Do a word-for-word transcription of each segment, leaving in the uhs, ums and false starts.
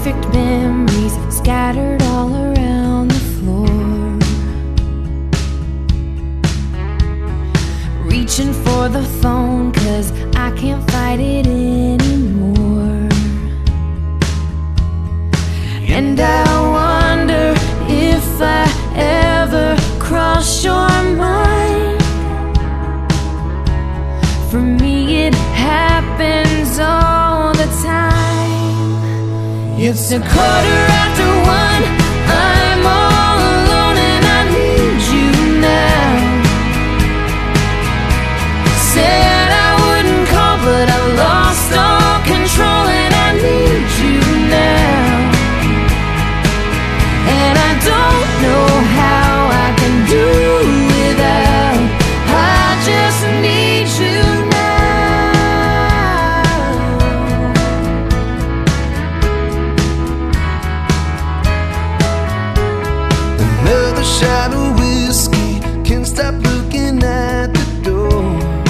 perfect memories scattered all around the floor. Reaching for the phone 'cause I can't fight it anymore. And I wonder if I ever cross your mind. For me it happens all the time. It's a quarter after one, I'm all alone and I need you now. Said I wouldn't call but I lost all control and I need you now. And I don't know how I can do without, I just need you now. Another shot of whiskey, can't stop looking at the door.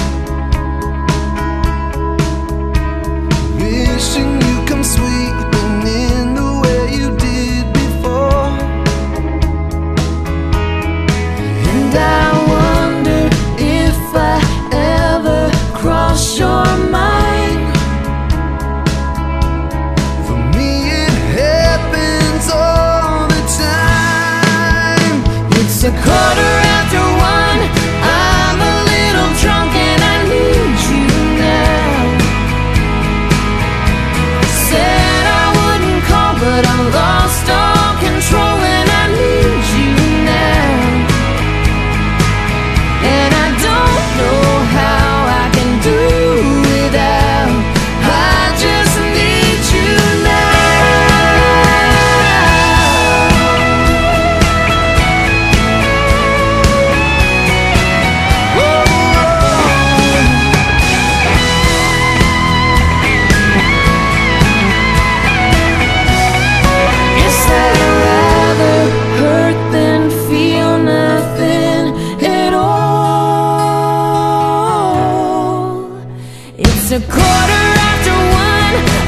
Wishing you come sweeping in the way you did before. And I wonder if I ever cross your mind. For me it happens all the time. It's a quarter after one, I'm a little drunk and I need you now. Said I wouldn't call but I lost all control and I need you now. And I don't know how I can do without, I just need you Guess I'd rather hurt than feel nothing at all. It's a quarter after one,